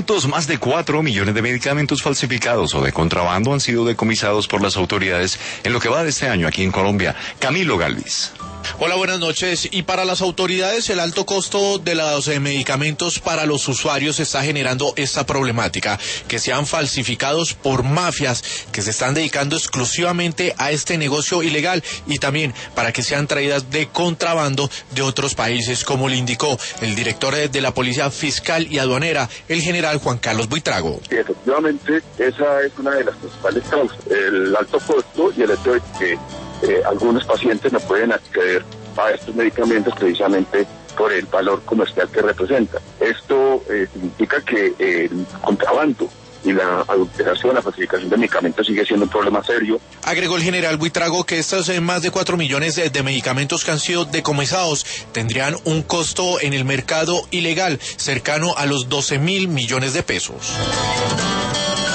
minutos, más de 4 millones de medicamentos falsificados o de contrabando han sido decomisados por las autoridades en lo que va de este año aquí en Colombia. Camilo Galvis. Hola, buenas noches. Y para las autoridades, el alto costo de los medicamentos para los usuarios está generando esta problemática, que sean falsificados por mafias que se están dedicando exclusivamente a este negocio ilegal, y también para que sean traídas de contrabando de otros países, como le indicó el director de la Policía Fiscal y Aduanera, el general Juan Carlos Buitrago. Sí, efectivamente, esa es una de las principales causas, el alto costo y el hecho de que algunos pacientes no pueden acceder a estos medicamentos precisamente por el valor comercial que representa. Esto significa que el contrabando y la adulteración, la falsificación de medicamentos sigue siendo un problema serio. Agregó el general Buitrago que estos más de 4 millones de medicamentos que han sido decomisados tendrían un costo en el mercado ilegal cercano a los 12.000 millones de pesos.